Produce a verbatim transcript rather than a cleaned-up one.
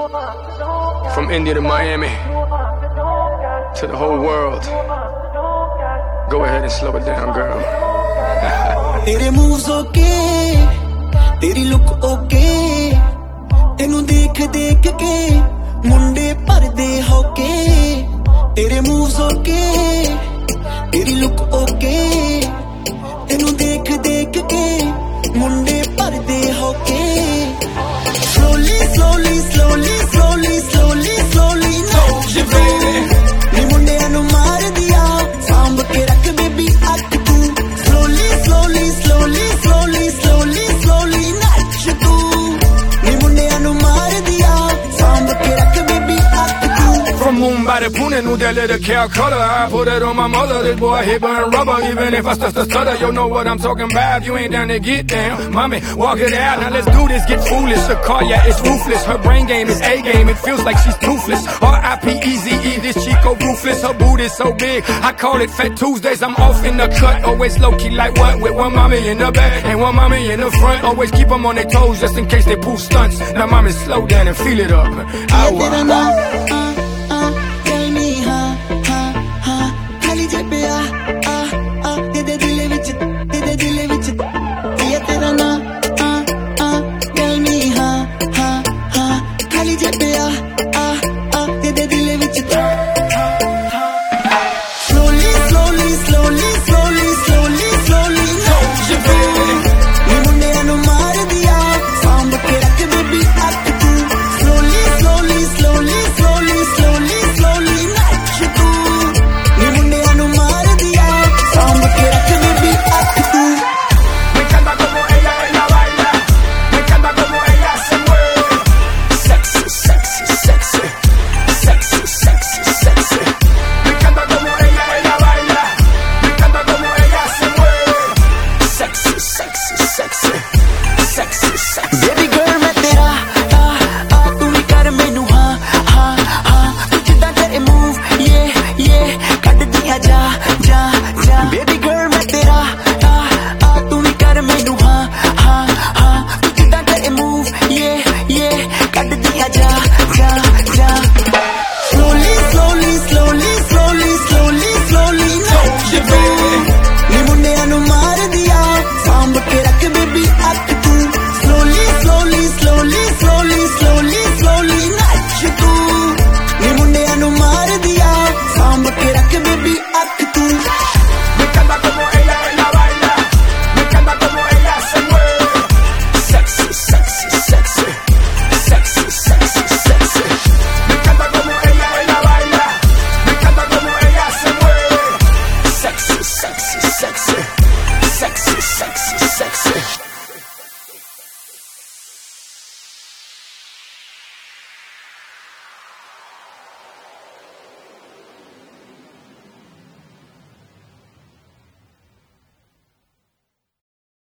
From India to Miami, to the whole world. Go ahead and slow it down, girl. तेरे moves okay, तेरी look okay, तेनू देख देख के मुंडे भरदे होके. तेरे moves okay, तेरी look okay, तेनू देख देख के मुंडे भरदे होके. Slowly, slowly, slowly, slowly, slowly, slowly, now you baby. नी मुंडियां नू मार दिया, सांभ के रख बेबी अख तू. Slowly, slowly, slowly, slowly, slowly, slowly, now you तू. नी मुंडियां नू मार दिया, सांभ के रख बेबी अख तू. From Mumbai to Pune, New Delhi to Calcutta, I put it on my mother. This boy hit burn rubber, even if I start to stutter. You know what I'm talking about. You ain't down to get down, mommy. Walk it out, now let's do this. Get foolish. The car, yeah, it's ruthless. Her brain game is A game. It feels like she's toothless. R I P E Z E. This Chico ruthless. Her boot is so big, I call it Fat Tuesdays. I'm off in the cut, always low key like what? With one mommy in the back and one mommy in the front. Always keep them on their toes just in case they pull stunts. Now mommy, slow down and feel it up. Ow. Ah